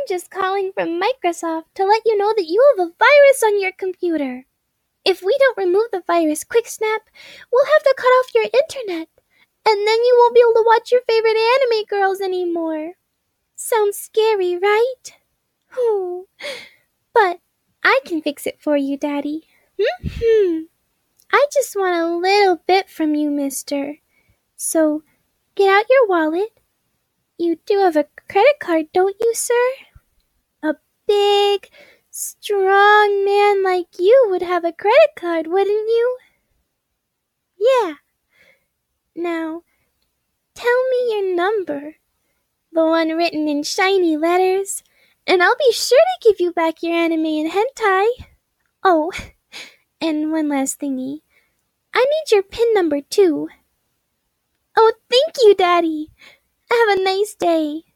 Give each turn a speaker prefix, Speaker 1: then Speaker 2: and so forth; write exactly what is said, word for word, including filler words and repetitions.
Speaker 1: just calling from Microsoft to let you know that you have a virus on your computer. If we don't remove the virus quick snap, we'll have to cut off your internet, and then you won't be able to watch your favorite anime girls anymore. Sounds scary, right? Oh, but I can fix it for you, Daddy. Hmm. I just want a little bit from you, mister. So, get out your wallet. You do have a credit card, don't you, sir? A big, strong man like you would have a credit card, wouldn't you? Yeah. Now, tell me your number. The one written in shiny letters. And I'll be sure to give you back your anime and hentai. Oh, and one last thingy. I need your PIN number too. Oh, thank you, Daddy. Have a nice day.